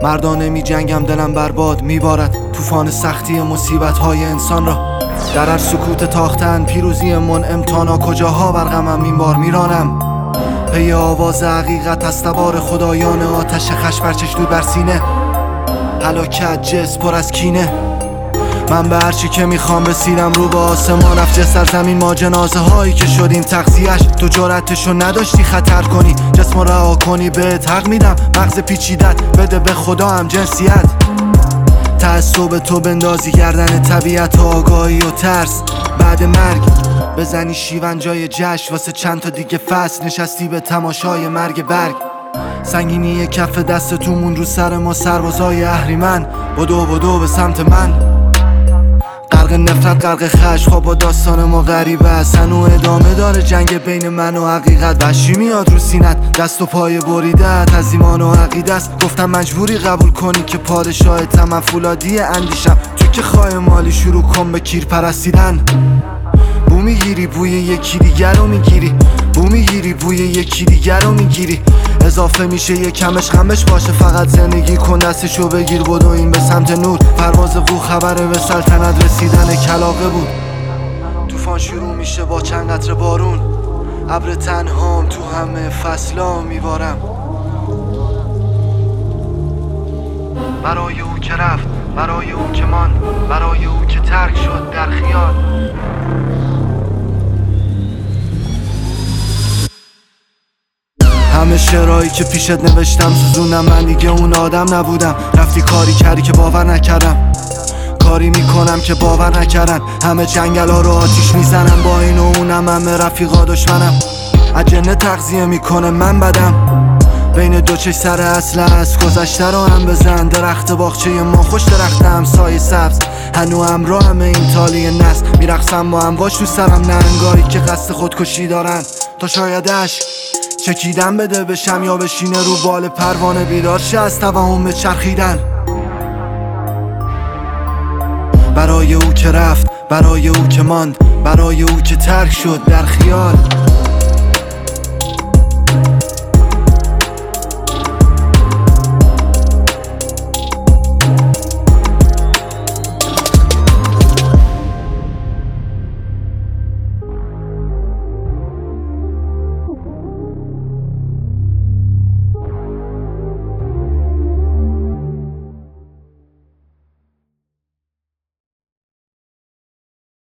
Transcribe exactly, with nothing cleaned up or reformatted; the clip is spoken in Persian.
مردانه می جنگم، دلم برباد میبارد طوفان سختی مصیبت های انسان را. در هر سکوت تاختن پیروزی منعم، تانا کجاها بر غمم این بار میرانم. پی آواز حقیقت از تبار خدایان، آتش خش پرچش دود بر سینه، هلاکت جس پر از کینه. من به هرچی که میخوام رسیدم، رو به آسمان افجه سرزمین، ما جنازه هایی که شدیم تغذیه‌اش. تو جرأتشو نداشتی خطر کنی، جسمو رها کنی، بهت حق میدم مغز پیچیدت، بده به خدا هم جنسیت. تعصب تو بندازی گردن طبیعت و آگاهی و ترس، بعد مرگ بزنی شیون جای جشن، واسه چند تا دیگه فصل نشستی به تماشای مرگ برگ. سنگینی کف دستتون رو سر ما سربازای اهریمن، بدو بدو به سمت من. غرق نفرت غرق خشم، خواب با داستان ما غریبه است، هنو ادامه داره جنگ بین من و حقیقت. وحشی میاد رو سینت، دست و پای بریدت از ایمان و عقیده است. گفتم مجبوری قبول کنی که پادشاهتم، من فولادی اندیشم، تو که خواه مالی شروع کن به کیر پرستیدن. بو میگیری بوی یکی دیگر رو میگیری، بو میگیری بوی یکی دیگر رو میگیری. اضافه میشه یه کمش خمش باشه، فقط زندگی کن دستشو بگیر، بدو این به سمت نور. پرواز وو خبره به سلطنت رسیدن کلاغه بود. طوفان شروع میشه با چند قطره بارون، ابر تنهام تو همه فصلا میبارم. برای او که رفت، برای او که ماند، برای او که ترک شد در خیال. همه شعرهایی که پیشت نوشتم سوزوندم، من دیگه اون آدم نبودم. رفتی کاری کردی که باور نکردم، کاری میکنم که باور نکردن. همه جنگل ها رو آتیش میزنم، با این و اونم همه رفیقا دشمنم. اجنه تغذیه میکنه من بدم، بین دو چش سر اصل است. گذشته رو هم بزن، درخت باغچه ما خوش درخت همسایه سبز، هنو همراه همه این تالی نسل. میرقصم با هم باش تو سرم، نه انگاری که قصد خودکشی دارن. تا شایدش چکیدن بده بشم، یا بشینه رو بال پروانه بیدار شه از توهم به چرخیدن. برای او که رفت، برای او که ماند، برای او که ترک شد در خیال.